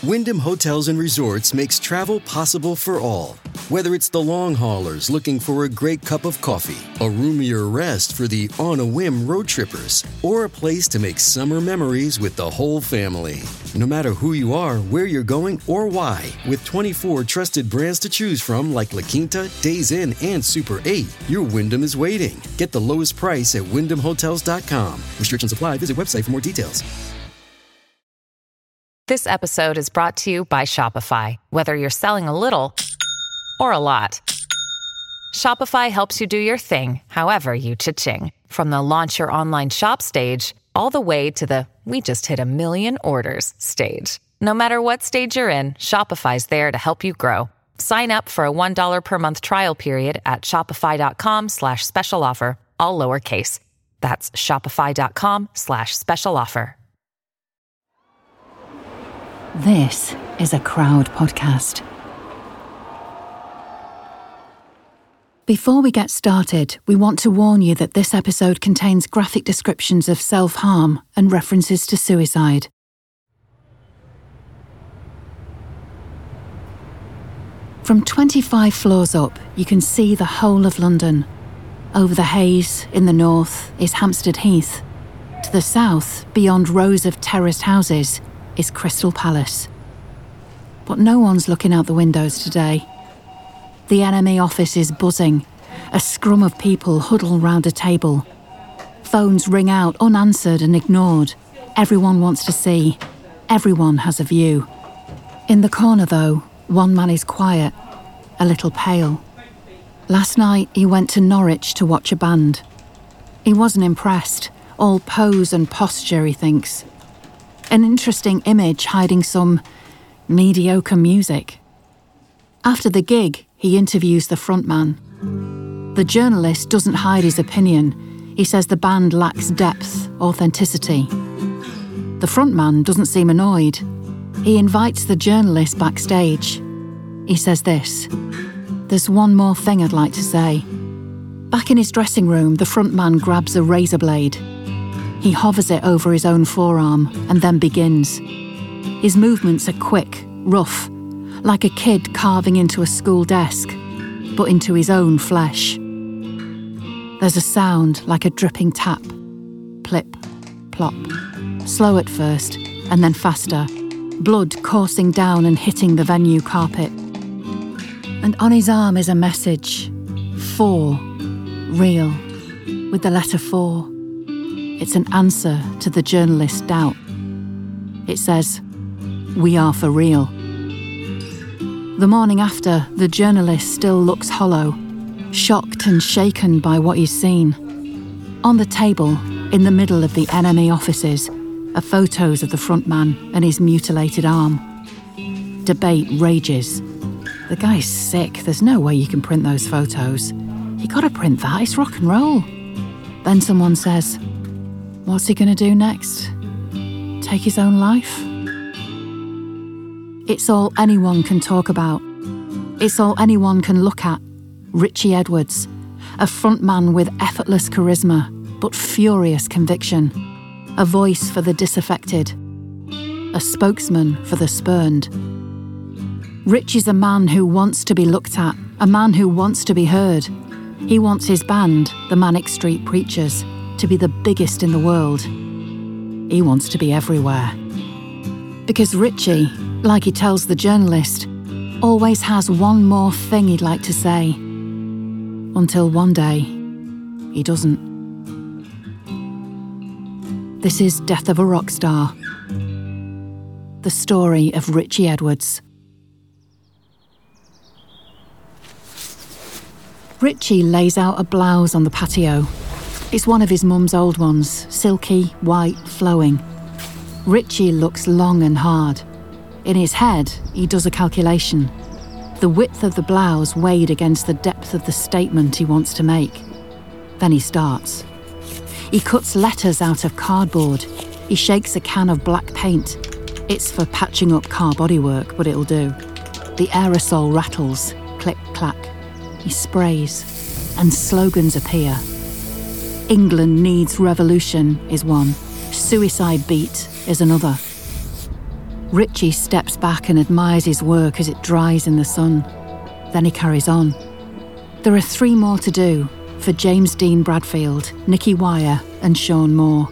Wyndham Hotels and Resorts makes travel possible for all. Whether it's the long haulers looking for a great cup of coffee, a roomier rest for the on-a-whim road trippers, or a place to make summer memories with the whole family. No matter who you are, where you're going, or why, with 24 trusted brands to choose from like La Quinta, Days Inn, and Super 8, your Wyndham is waiting. Get the lowest price at WyndhamHotels.com. Restrictions apply. Visit website for more details. This episode is brought to you by Shopify. Whether you're selling a little or a lot, Shopify helps you do your thing, however you cha-ching. From the launch your online shop stage, all the way to the we just hit 1 million orders stage. No matter what stage you're in, Shopify's there to help you grow. Sign up for a $1 per month trial period at shopify.com/special offer, all lowercase. That's shopify.com/special offer. This is a Crowd podcast. Before we get started, we want to warn you that this episode contains graphic descriptions of self-harm and references to suicide. From 25 floors up, you can see the whole of London. Over the Hayes, in the north, is Hampstead Heath. To the south, beyond rows of terraced houses, is Crystal Palace. But no one's looking out the windows today. The NME office is buzzing. A scrum of people huddle round a table. Phones ring out unanswered and ignored. Everyone wants to see. Everyone has a view. In the corner, though, one man is quiet, a little pale. Last night, he went to Norwich to watch a band. He wasn't impressed. All pose and posture, he thinks. An interesting image hiding some mediocre music. After the gig, he interviews the frontman. The journalist doesn't hide his opinion. He says the band lacks depth, authenticity. The frontman doesn't seem annoyed. He invites the journalist backstage. He says this: "There's one more thing I'd like to say." Back in his dressing room, the frontman grabs a razor blade. He hovers it over his own forearm and then begins. His movements are quick, rough, like a kid carving into a school desk, but into his own flesh. There's a sound like a dripping tap. Plip, plop. Slow at first, and then faster. Blood coursing down and hitting the venue carpet. And on his arm is a message. 4. Real. With the letter 4. It's an answer to the journalist's doubt. It says, "We are for real." The morning after, the journalist still looks hollow, shocked and shaken by what he's seen. On the table, in the middle of the NME offices, are photos of the frontman and his mutilated arm. Debate rages. The guy's sick. There's no way you can print those photos. You gotta print that. It's rock and roll. Then someone says, "What's he gonna do next? Take his own life?" It's all anyone can talk about. It's all anyone can look at. Richie Edwards, a frontman with effortless charisma, but furious conviction. A voice for the disaffected. A spokesman for the spurned. Richie's a man who wants to be looked at, a man who wants to be heard. He wants his band, the Manic Street Preachers, to be the biggest in the world. He wants to be everywhere. Because Richie, like he tells the journalist, always has one more thing he'd like to say. Until one day, he doesn't. This is Death of a Rock Star. The story of Richie Edwards. Richie lays out a blouse on the patio. It's one of his mum's old ones, silky, white, flowing. Richie looks long and hard. In his head, he does a calculation. The width of the blouse weighed against the depth of the statement he wants to make. Then he starts. He cuts letters out of cardboard. He shakes a can of black paint. It's for patching up car bodywork, but it'll do. The aerosol rattles, click, clack. He sprays, and slogans appear. England needs revolution is one. Suicide beat is another. Richie steps back and admires his work as it dries in the sun. Then he carries on. There are 3 more to do for James Dean Bradfield, Nicky Wire and Sean Moore.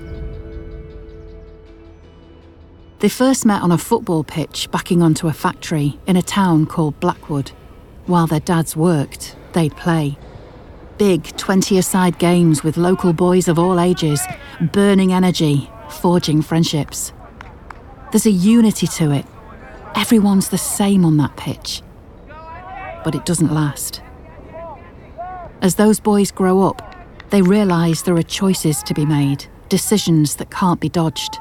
They first met on a football pitch backing onto a factory in a town called Blackwood. While their dads worked, they'd play. Big 20-a-side games with local boys of all ages, burning energy, forging friendships. There's a unity to it. Everyone's the same on that pitch. But it doesn't last. As those boys grow up, they realise there are choices to be made, decisions that can't be dodged.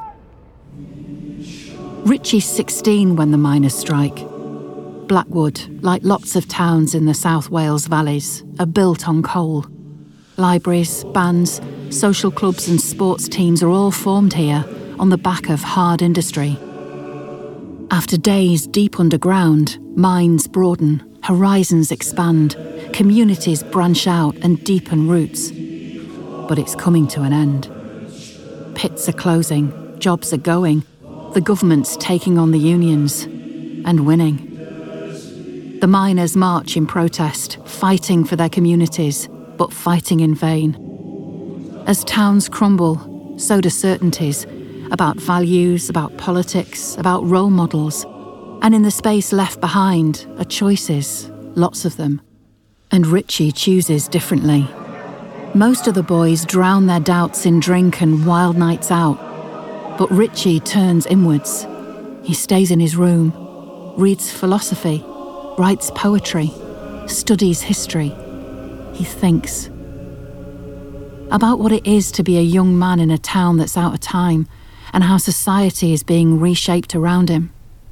Richie's 16 when the miners strike. Blackwood, like lots of towns in the South Wales valleys, are built on coal. Libraries, bands, social clubs and sports teams are all formed here on the back of hard industry. After days deep underground, minds broaden, horizons expand, communities branch out and deepen roots. But it's coming to an end. Pits are closing, jobs are going, the government's taking on the unions and winning. The miners march in protest, fighting for their communities, but fighting in vain. As towns crumble, so do certainties about values, about politics, about role models. And in the space left behind are choices, lots of them. And Richie chooses differently. Most of the boys drown their doubts in drink and wild nights out. But Richie turns inwards. He stays in his room, reads philosophy, writes poetry, studies history. He thinks about what it is to be a young man in a town that's out of time and how society is being reshaped around him.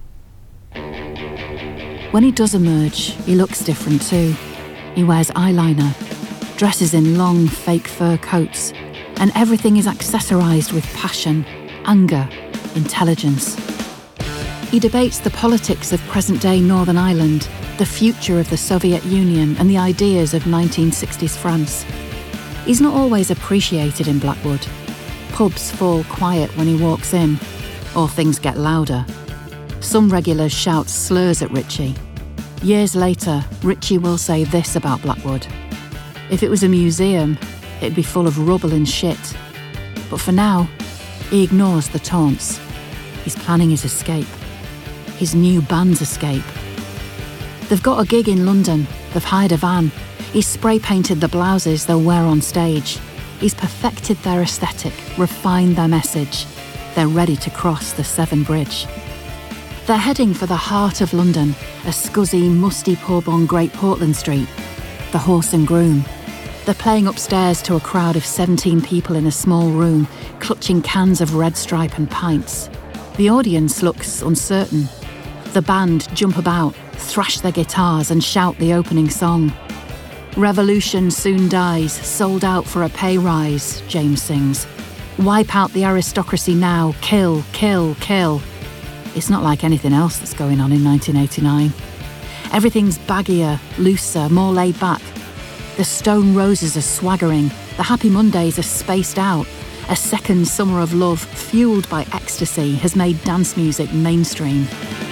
When he does emerge, he looks different too. He wears eyeliner, dresses in long fake fur coats, and everything is accessorised with passion, anger, intelligence. He debates the politics of present-day Northern Ireland, the future of the Soviet Union and the ideas of 1960s France. He's not always appreciated in Blackwood. Pubs fall quiet when he walks in, or things get louder. Some regulars shout slurs at Richie. Years later, Richie will say this about Blackwood. If it was a museum, it'd be full of rubble and shit. But for now, he ignores the taunts. He's planning his escape. His new band's escape. They've got a gig in London. They've hired a van. He's spray-painted the blouses they'll wear on stage. He's perfected their aesthetic, refined their message. They're ready to cross the Severn Bridge. They're heading for the heart of London, a scuzzy, musty pub on Great Portland Street, the Horse and Groom. They're playing upstairs to a crowd of 17 people in a small room, clutching cans of Red Stripe and pints. The audience looks uncertain. The band jump about, thrash their guitars and shout the opening song. Revolution soon dies, sold out for a pay rise, James sings. Wipe out the aristocracy now, kill, kill, kill. It's not like anything else that's going on in 1989. Everything's baggier, looser, more laid back. The Stone Roses are swaggering, the Happy Mondays are spaced out. A second summer of love, fueled by ecstasy, has made dance music mainstream.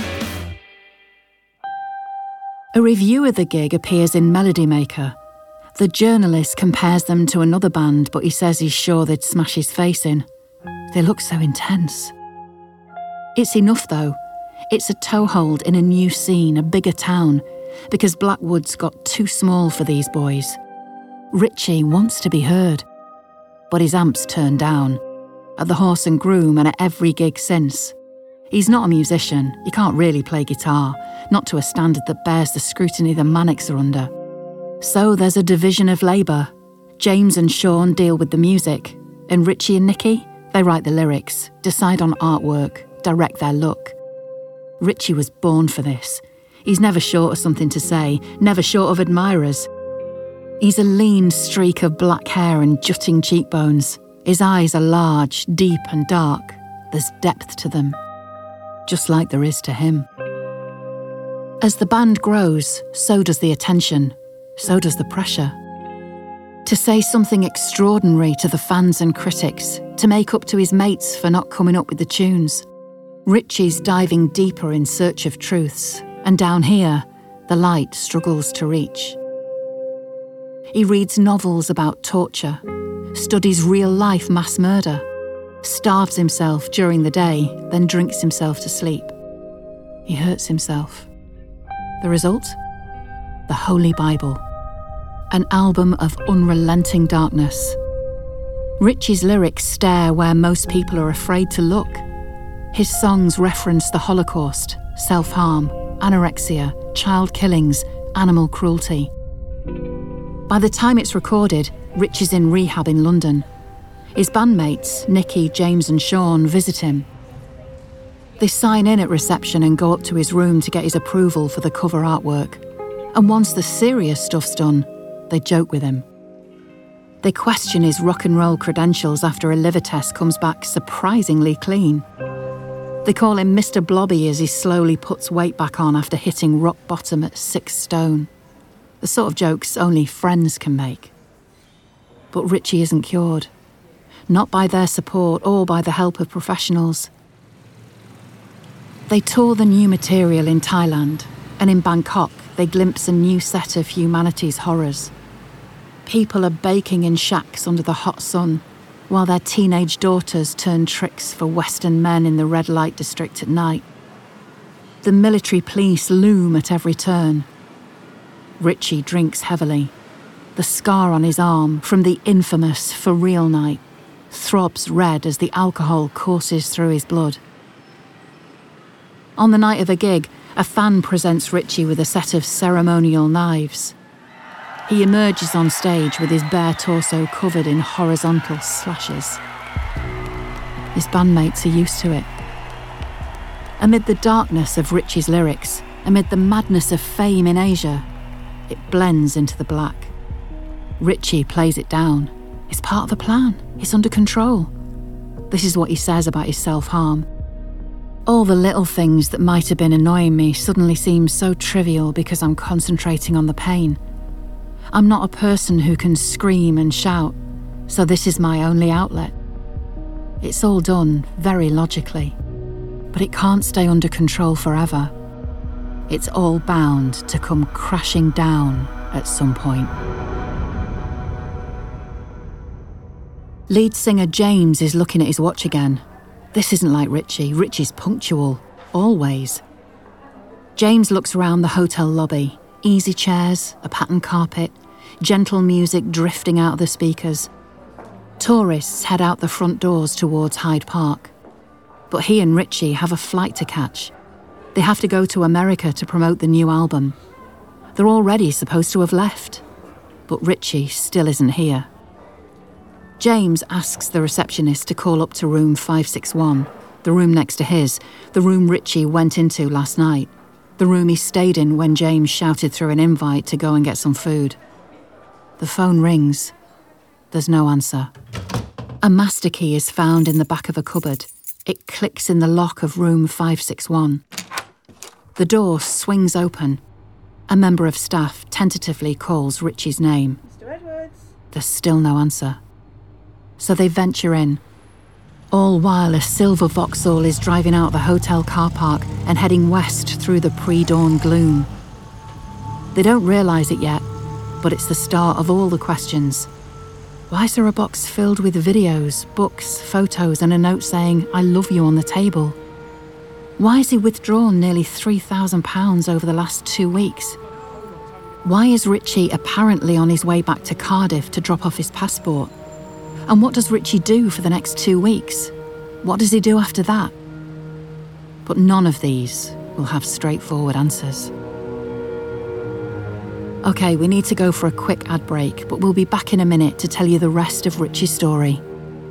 A review of the gig appears in Melody Maker. The journalist compares them to another band, but he says he's sure they'd smash his face in. They look so intense. It's enough, though. It's a toehold in a new scene, a bigger town, because Blackwood's got too small for these boys. Richie wants to be heard, but his amp's turned down, at the Horse and Groom and at every gig since. He's not a musician, he can't really play guitar, not to a standard that bears the scrutiny the Manics are under. So there's a division of labour. James and Sean deal with the music, and Richie and Nicky, they write the lyrics, decide on artwork, direct their look. Richie was born for this. He's never short of something to say, never short of admirers. He's a lean streak of black hair and jutting cheekbones. His eyes are large, deep and dark. There's depth to them, just like there is to him. As the band grows, so does the attention, so does the pressure. To say something extraordinary to the fans and critics, to make up to his mates for not coming up with the tunes. Richie's diving deeper in search of truths, and down here, the light struggles to reach. He reads novels about torture, studies real-life mass murder, starves himself during the day, then drinks himself to sleep. He hurts himself. The result? The Holy Bible. An album of unrelenting darkness. Richie's lyrics stare where most people are afraid to look. His songs reference the Holocaust, self-harm, anorexia, child killings, animal cruelty. By the time it's recorded, Rich is in rehab in London. His bandmates, Nicky, James and Sean, visit him. They sign in at reception and go up to his room to get his approval for the cover artwork. And once the serious stuff's done, they joke with him. They question his rock and roll credentials after a liver test comes back surprisingly clean. They call him Mr. Blobby as he slowly puts weight back on after hitting rock bottom at 6 stone. The sort of jokes only friends can make. But Richie isn't cured. Not by their support or by the help of professionals. They tour the new material in Thailand, and in Bangkok they glimpse a new set of humanity's horrors. People are baking in shacks under the hot sun, while their teenage daughters turn tricks for Western men in the red light district at night. The military police loom at every turn. Richie drinks heavily. The scar on his arm from the infamous For Real night throbs red as the alcohol courses through his blood. On the night of a gig, a fan presents Richie with a set of ceremonial knives. He emerges on stage with his bare torso covered in horizontal slashes. His bandmates are used to it. Amid the darkness of Richie's lyrics, amid the madness of fame in Asia, it blends into the black. Richie plays it down. It's part of the plan. It's under control. This is what he says about his self-harm. All the little things that might have been annoying me suddenly seem so trivial because I'm concentrating on the pain. I'm not a person who can scream and shout, so this is my only outlet. It's all done very logically, but it can't stay under control forever. It's all bound to come crashing down at some point. Lead singer James is looking at his watch again. This isn't like Richie. Richie's punctual, always. James looks around the hotel lobby. Easy chairs, a patterned carpet, gentle music drifting out of the speakers. Tourists head out the front doors towards Hyde Park. But he and Richie have a flight to catch. They have to go to America to promote the new album. They're already supposed to have left, but Richie still isn't here. James asks the receptionist to call up to room 561, the room next to his, the room Richie went into last night, the room he stayed in when James shouted through an invite to go and get some food. The phone rings. There's no answer. A master key is found in the back of a cupboard. It clicks in the lock of room 561. The door swings open. A member of staff tentatively calls Richie's name. Mr. Edwards. There's still no answer. So they venture in. All while a silver Vauxhall is driving out the hotel car park and heading west through the pre-dawn gloom. They don't realise it yet, but it's the start of all the questions. Why is there a box filled with videos, books, photos and a note saying, "I love you" on the table? Why has he withdrawn nearly £3,000 over the last 2 weeks? Why is Richie apparently on his way back to Cardiff to drop off his passport? And what does Richie do for the next 2 weeks? What does he do after that? But none of these will have straightforward answers. Okay, we need to go for a quick ad break, but we'll be back in a minute to tell you the rest of Richie's story.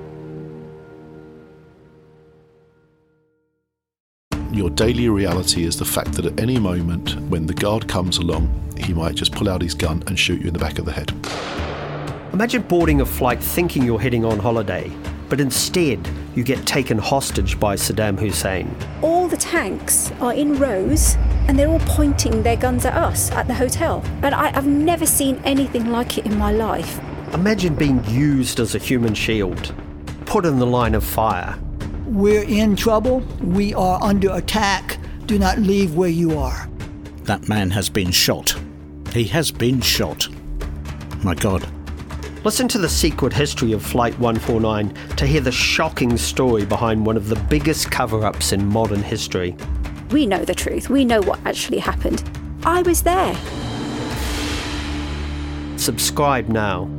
Your daily reality is the fact that at any moment, when the guard comes along, he might just pull out his gun and shoot you in the back of the head. Imagine boarding a flight thinking you're heading on holiday, but instead you get taken hostage by Saddam Hussein. All the tanks are in rows and they're all pointing their guns at us at the hotel. And I've never seen anything like it in my life. Imagine being used as a human shield, put in the line of fire, We're in trouble. We are under attack. Do not leave where you are. That man has been shot. He has been shot. My God. Listen to the secret history of Flight 149 to hear the shocking story behind one of the biggest cover-ups in modern history. We know the truth. We know what actually happened. I was there. Subscribe now.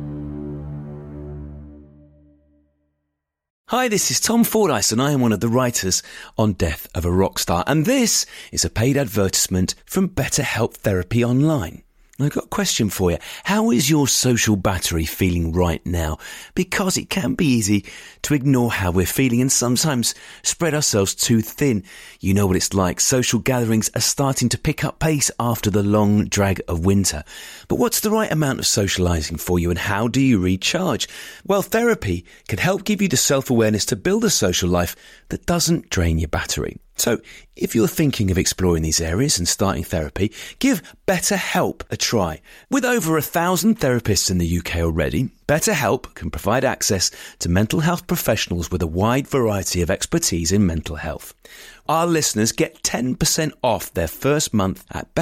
Hi, this is Tom Fordyce and I am one of the writers on Death of a Rockstar, and this is a paid advertisement from BetterHelp Therapy Online. I've got a question for you. How is your social battery feeling right now? Because it can be easy to ignore how we're feeling and sometimes spread ourselves too thin. You know what it's like. Social gatherings are starting to pick up pace after the long drag of winter. But what's the right amount of socialising for you and how do you recharge? Well, therapy can help give you the self-awareness to build a social life that doesn't drain your battery. So, if you're thinking of exploring these areas and starting therapy, give BetterHelp a try. With over 1,000 therapists in the UK already, BetterHelp can provide access to mental health professionals with a wide variety of expertise in mental health. Our listeners get 10% off their first month at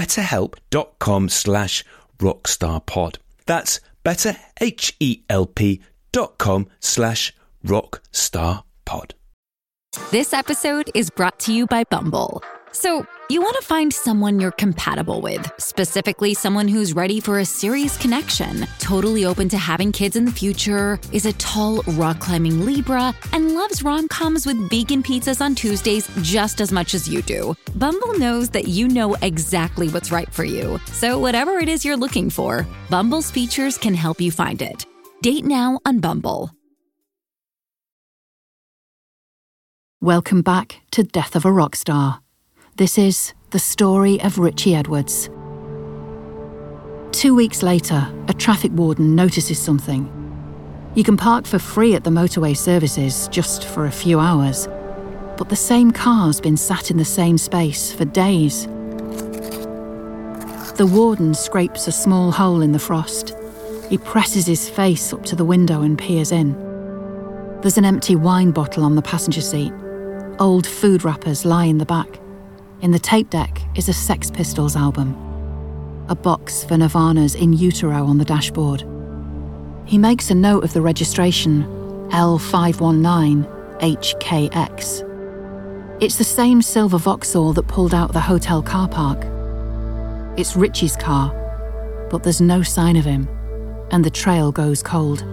betterhelp.com/rockstarpod. That's betterhelp.com/rockstarpod. This episode is brought to you by Bumble. So, you want to find someone you're compatible with, specifically someone who's ready for a serious connection, totally open to having kids in the future, is a tall, rock-climbing Libra, and loves rom-coms with vegan pizzas on Tuesdays just as much as you do. Bumble knows that you know exactly what's right for you. So whatever it is you're looking for, Bumble's features can help you find it. Date now on Bumble. Welcome back to Death of a Rockstar. This is the story of Richie Edwards. 2 weeks later, a traffic warden notices something. You can park for free at the motorway services just for a few hours, but the same car's been sat in the same space for days. The warden scrapes a small hole in the frost. He presses his face up to the window and peers in. There's an empty wine bottle on the passenger seat. Old food wrappers lie in the back. In the tape deck is a Sex Pistols album. A box for Nirvana's In Utero on the dashboard. He makes a note of the registration, L519HKX. It's the same silver Vauxhall that pulled out the hotel car park. It's Richie's car, but there's no sign of him, and the trail goes cold.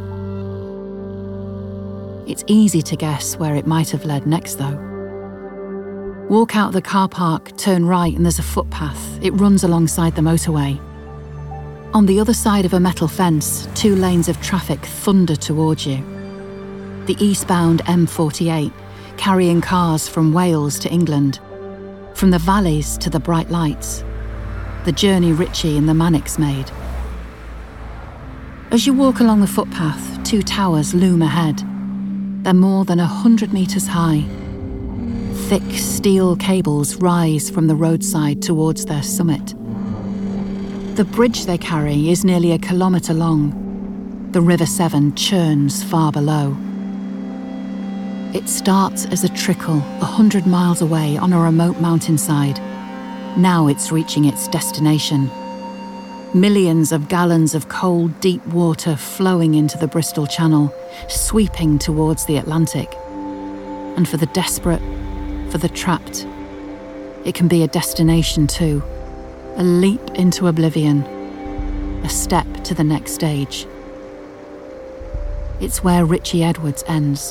It's easy to guess where it might have led next, though. Walk out the car park, turn right, and there's a footpath. It runs alongside the motorway. On the other side of a metal fence, 2 lanes of traffic thunder towards you. The eastbound M48, carrying cars from Wales to England, from the valleys to the bright lights. The journey Richie and the Mannix made. As you walk along the footpath, 2 towers loom ahead. They're more than 100 metres high. Thick steel cables rise from the roadside towards their summit. The bridge they carry is nearly 1 kilometre long. The River Severn churns far below. It starts as a trickle 100 miles away on a remote mountainside. Now it's reaching its destination. Millions of gallons of cold, deep water flowing into the Bristol Channel, sweeping towards the Atlantic. And for the desperate, for the trapped, it can be a destination too. A leap into oblivion. A step to the next stage. It's where Richie Edwards ends.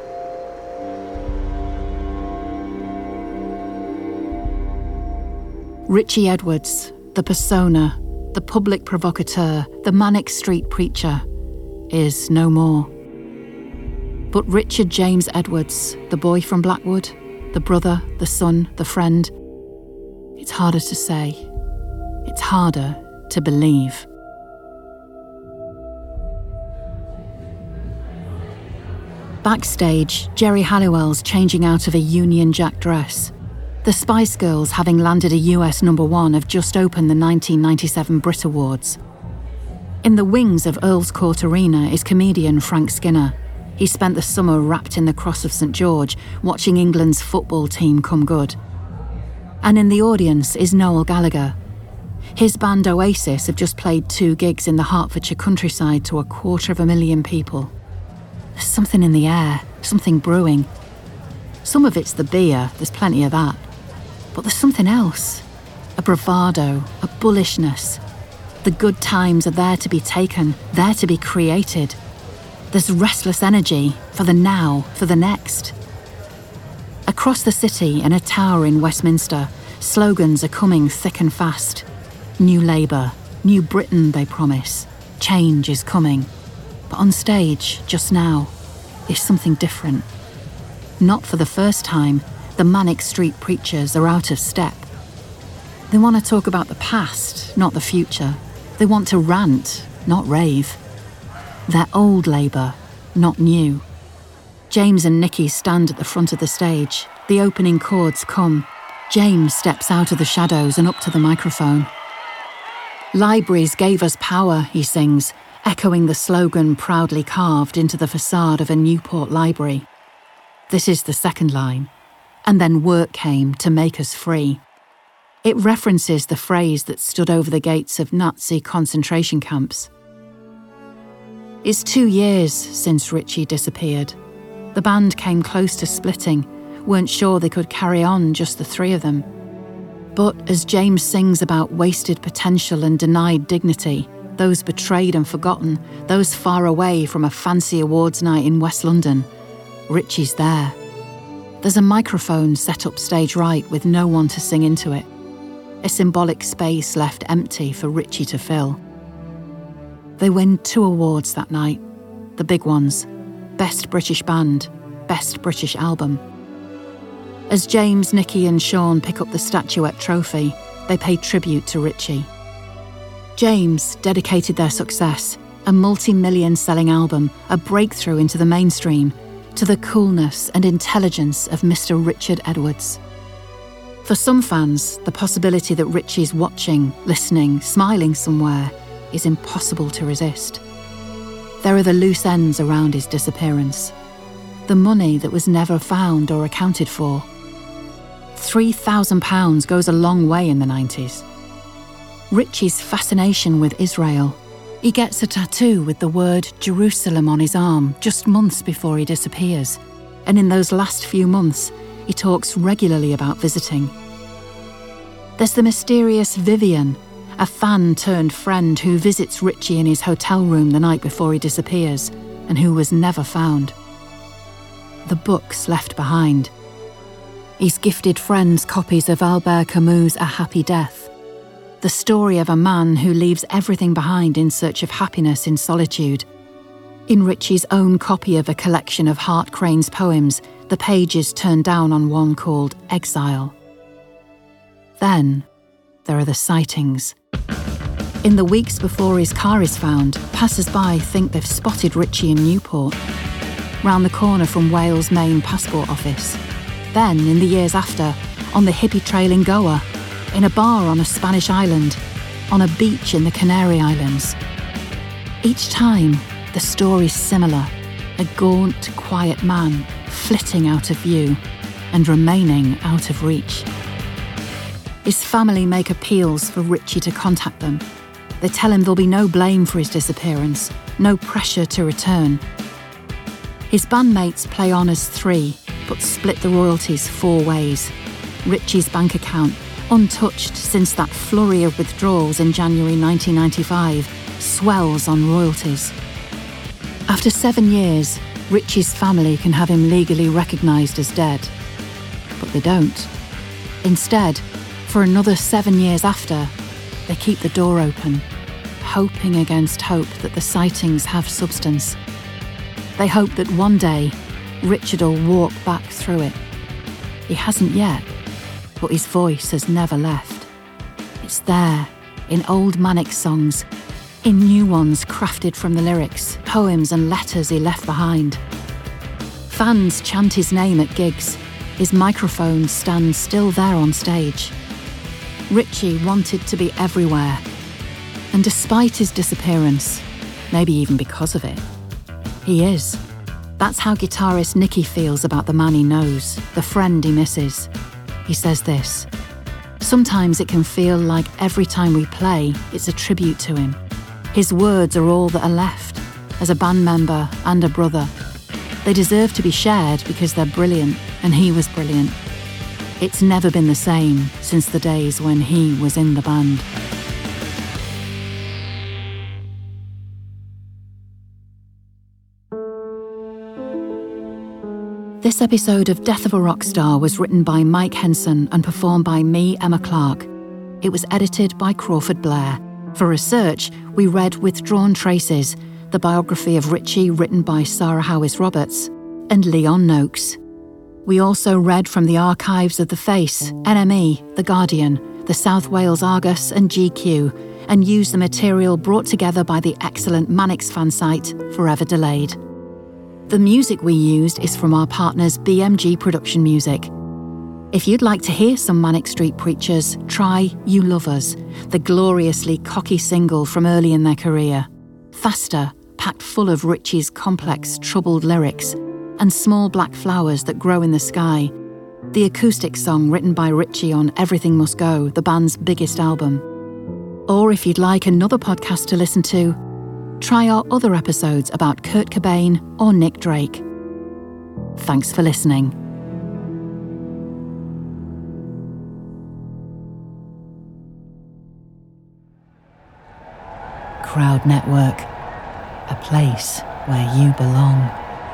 Richie Edwards, the persona, the public provocateur, the Manic Street preacher, is no more. But Richard James Edwards, the boy from Blackwood, the brother, the son, the friend, it's harder to say. It's harder to believe. Backstage, Geri Halliwell's changing out of a Union Jack dress. The Spice Girls, having landed a US #1, have just opened the 1997 Brit Awards. In the wings of Earl's Court Arena is comedian Frank Skinner. He spent the summer wrapped in the cross of St George, watching England's football team come good. And in the audience is Noel Gallagher. His band Oasis have just played 2 gigs in the Hertfordshire countryside to 250,000 people. There's something in the air, something brewing. Some of it's the beer, there's plenty of that. But there's something else. A bravado, a bullishness. The good times are there to be taken, there to be created. There's restless energy for the now, for the next. Across the city, in a tower in Westminster, slogans are coming thick and fast. New Labour, New Britain, they promise. Change is coming. But on stage, just now, is something different. Not for the first time, the manic street preachers are out of step. They want to talk about the past, not the future. They want to rant, not rave. They're old Labour, not new. James and Nicky stand at the front of the stage. The opening chords come. James steps out of the shadows and up to the microphone. Libraries gave us power, he sings, echoing the slogan proudly carved into the facade of a Newport library. This is the second line. And then work came to make us free. It references the phrase that stood over the gates of Nazi concentration camps. It's 2 years since Richie disappeared. The band came close to splitting, weren't sure they could carry on, just the 3 of them. But as James sings about wasted potential and denied dignity, those betrayed and forgotten, those far away from a fancy awards night in West London, Richie's there. There's a microphone set up stage right with no one to sing into it. A symbolic space left empty for Richie to fill. They win 2 awards that night, the big ones: Best British Band, Best British Album. As James, Nicky and Sean pick up the statuette trophy, they pay tribute to Richie. James dedicated their success, a multi-million selling album, a breakthrough into the mainstream, to the coolness and intelligence of Mr. Richard Edwards. For some fans, the possibility that Richie's watching, listening, smiling somewhere is impossible to resist. There are the loose ends around his disappearance. The money that was never found or accounted for. £3,000 goes a long way in the 90s. Richie's fascination with Israel. He gets a tattoo with the word Jerusalem on his arm just months before he disappears. And in those last few months, he talks regularly about visiting. There's the mysterious Vivian, a fan turned friend who visits Richie in his hotel room the night before he disappears and who was never found. The books left behind. He's gifted friends copies of Albert Camus' A Happy Death, the story of a man who leaves everything behind in search of happiness in solitude. In Richie's own copy of a collection of Hart Crane's poems, the pages turn down on one called Exile. Then there are the sightings. In the weeks before his car is found, passers-by think they've spotted Richie in Newport, round the corner from Wales' main passport office. Then, in the years after, on the hippie trail in Goa, in a bar on a Spanish island, on a beach in the Canary Islands. Each time, the story's similar: a gaunt, quiet man flitting out of view and remaining out of reach. His family make appeals for Richie to contact them. They tell him there'll be no blame for his disappearance, no pressure to return. His bandmates play on as 3, but split the royalties 4 ways. Richie's bank account, untouched since that flurry of withdrawals in January 1995, swells on royalties. After 7 years, Richie's family can have him legally recognised as dead. But they don't. Instead, for another 7 years after, they keep the door open, hoping against hope that the sightings have substance. They hope that one day, Richard will walk back through it. He hasn't yet, but his voice has never left. It's there, in old Manic songs, in new ones crafted from the lyrics, poems and letters he left behind. Fans chant his name at gigs. His microphone stands still there on stage. Richie wanted to be everywhere. And despite his disappearance, maybe even because of it, he is. That's how guitarist Nicky feels about the man he knows, the friend he misses. He says this: "Sometimes it can feel like every time we play, it's a tribute to him. His words are all that are left, as a band member and a brother. They deserve to be shared because they're brilliant, and he was brilliant. It's never been the same since the days when he was in the band." This episode of Death of a Rock Star was written by Mike Henson and performed by me, Emma Clark. It was edited by Crawford Blair. For research, we read Withdrawn Traces, the biography of Ritchie written by Sarah Howes-Roberts, and Leon Noakes. We also read from the archives of The Face, NME, The Guardian, the South Wales Argus and GQ, and used the material brought together by the excellent Mannix fan site, Forever Delayed. The music we used is from our partners BMG Production Music. If you'd like to hear some Manic Street Preachers, try You Love Us, the gloriously cocky single from early in their career. Faster, packed full of Ritchie's complex, troubled lyrics, and small black flowers that grow in the sky. The acoustic song written by Ritchie on Everything Must Go, the band's biggest album. Or if you'd like another podcast to listen to, try our other episodes about Kurt Cobain or Nick Drake. Thanks for listening. Crowd Network, a place where you belong.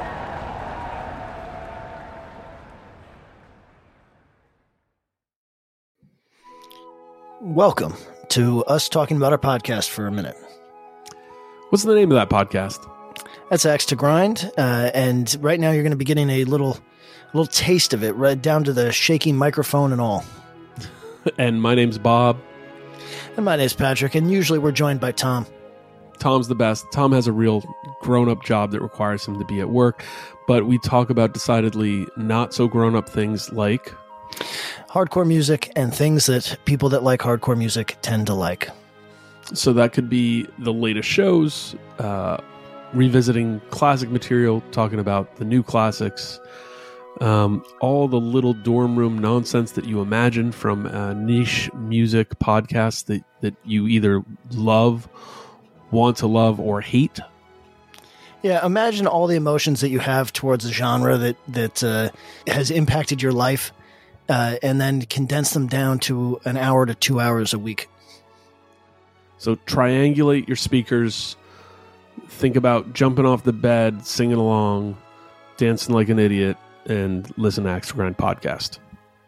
Welcome to us talking about our podcast for a minute. What's the name of that podcast? That's Axe to Grind, and right now you're going to be getting a little taste of it, right down to the shaky microphone and all. And my name's Bob. And my name's Patrick, and usually we're joined by Tom. Tom's the best. Tom has a real grown-up job that requires him to be at work, but we talk about decidedly not so grown-up things like hardcore music and things that people that like hardcore music tend to like. So that could be the latest shows, revisiting classic material, talking about the new classics, all the little dorm room nonsense that you imagine from niche music podcasts that you either love, want to love, or hate. Yeah, imagine all the emotions that you have towards a genre that has impacted your life, and then condense them down to an hour to 2 hours a week. So triangulate your speakers, think about jumping off the bed, singing along, dancing like an idiot, and listen to Axe to Grind podcast.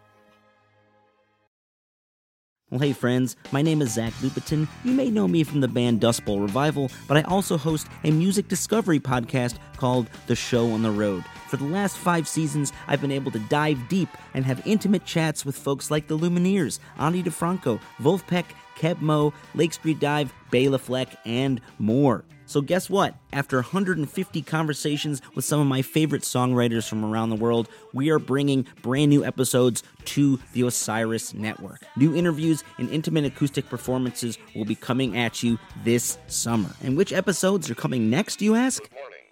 Well, hey friends, my name is Zach Lupetin. You may know me from the band Dust Bowl Revival, but I also host a music discovery podcast called The Show on the Road. For the last 5 seasons, I've been able to dive deep and have intimate chats with folks like the Lumineers, Ani DeFranco, Wolfpack, Keb Mo, Lake Street Dive, Bela Fleck, and more. So guess what? After 150 conversations with some of my favorite songwriters from around the world, we are bringing brand new episodes to the Osiris Network. New interviews and intimate acoustic performances will be coming at you this summer. And which episodes are coming next, you ask?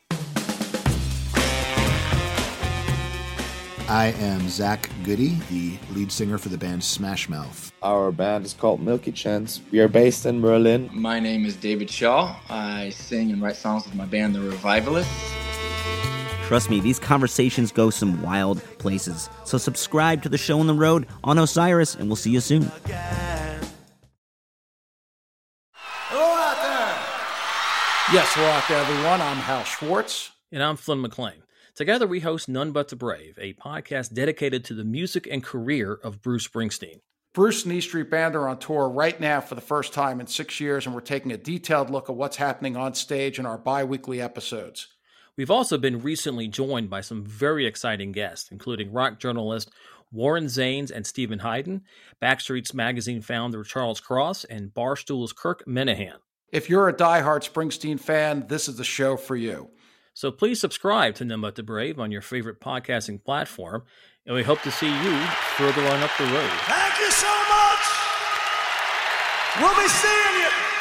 I am Zach Goody, the lead singer for the band Smash Mouth. Our band is called Milky Chance. We are based in Berlin. My name is David Shaw. I sing and write songs with my band, The Revivalists. Trust me, these conversations go some wild places. So subscribe to The Show on the Road on Osiris, and we'll see you soon. Hello out there! Yes, hello out there, everyone. I'm Hal Schwartz. And I'm Flynn McLean. Together we host None But the Brave, a podcast dedicated to the music and career of Bruce Springsteen. Bruce and E Street Band are on tour right now for the first time in 6 years, and we're taking a detailed look at what's happening on stage in our bi-weekly episodes. We've also been recently joined by some very exciting guests, including rock journalist Warren Zanes and Stephen Hayden, Backstreet's Magazine founder Charles Cross, and Barstool's Kirk Minahan. If you're a diehard Springsteen fan, this is the show for you. So please subscribe to None But the Brave on your favorite podcasting platform, and we hope to see you further on up the road. Thank you so much. We'll be seeing you.